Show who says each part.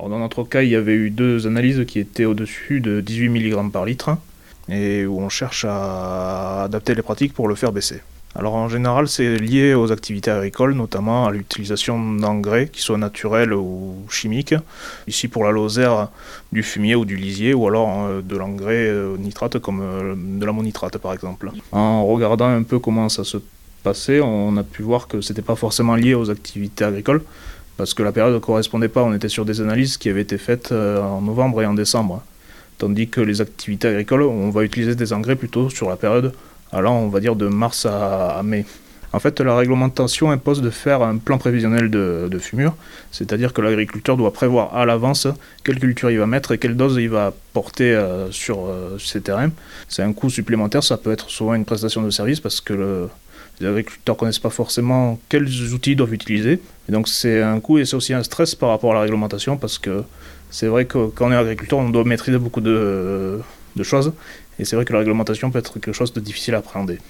Speaker 1: Alors, dans notre cas, il y avait eu 2 analyses qui étaient au-dessus de 18 mg par litre et où on cherche à adapter les pratiques pour le faire baisser. Alors en général, c'est lié aux activités agricoles, notamment à l'utilisation d'engrais, qui soient naturels ou chimiques. Ici pour la Lozère, du fumier ou du lisier, ou alors de l'engrais nitrate comme de l'ammonitrate par exemple. En regardant un peu comment ça se passait, on a pu voir que c'était pas forcément lié aux activités agricoles, parce que la période ne correspondait pas. On était sur des analyses qui avaient été faites en novembre et en décembre. Tandis que les activités agricoles, on va utiliser des engrais plutôt sur la période allant, on va dire, de mars à mai. En fait, la réglementation impose de faire un plan prévisionnel de fumure, c'est-à-dire que l'agriculteur doit prévoir à l'avance quelle culture il va mettre et quelle dose il va porter sur ses terrains. C'est un coût supplémentaire, ça peut être souvent une prestation de service parce que les agriculteurs ne connaissent pas forcément quels outils ils doivent utiliser. Et donc c'est un coût et c'est aussi un stress par rapport à la réglementation parce que c'est vrai que quand on est agriculteur, on doit maîtriser beaucoup de choses. Et c'est vrai que la réglementation peut être quelque chose de difficile à appréhender.